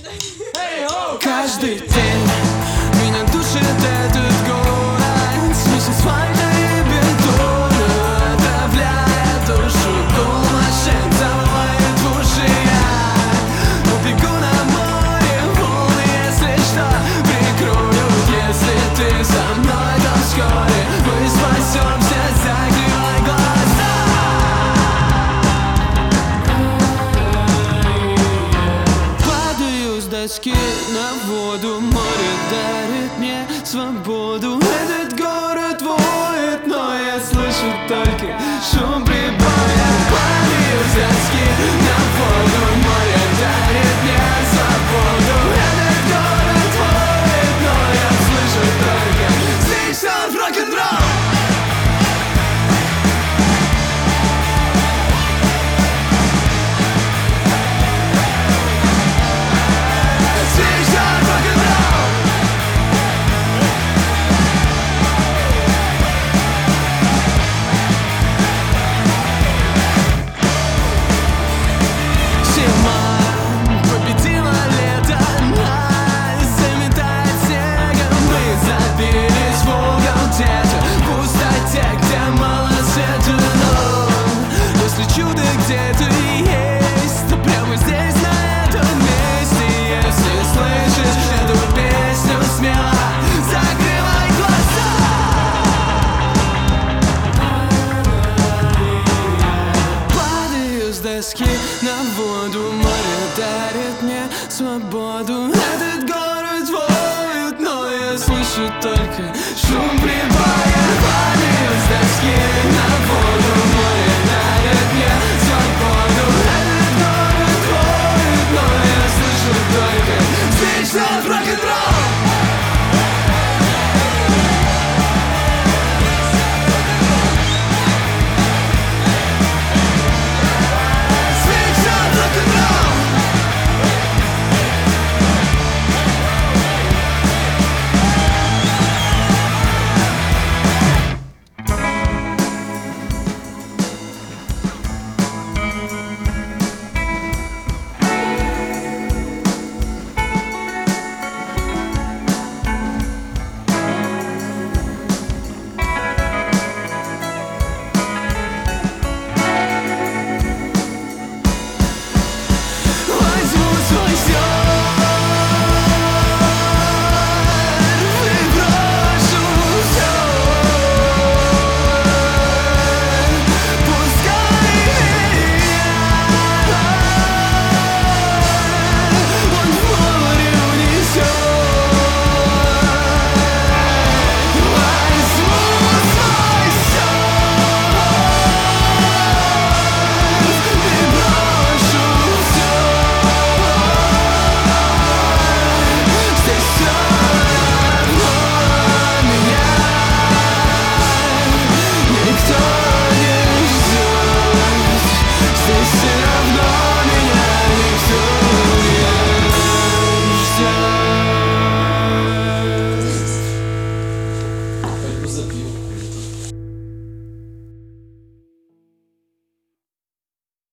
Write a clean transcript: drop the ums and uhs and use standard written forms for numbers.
Каждый день меня душит этот город, смесь асфальта и бетона отравляет душу, гул-машин завывает в уши. Я убегу на море волны, если что, прикроют, если ты со мной, то вскоре мы спасемся, закрывай глаза. Падаю с доски на воду, море дарит мне свободу. Этот город воет, но я слышу только шум прибоя. Падаю с доски на воду, море дарит мне свободу. Этот город воет, но я слышу только здесь рок-н-ролл. Чудо где-то есть, то прямо здесь, на этом месте. Если слышишь эту песню, смело закрывай глаза. Падаю с доски на воду, море дарит мне свободу. Этот город воет, но я слышу только шум прибоя. Падаю с доски на воду, море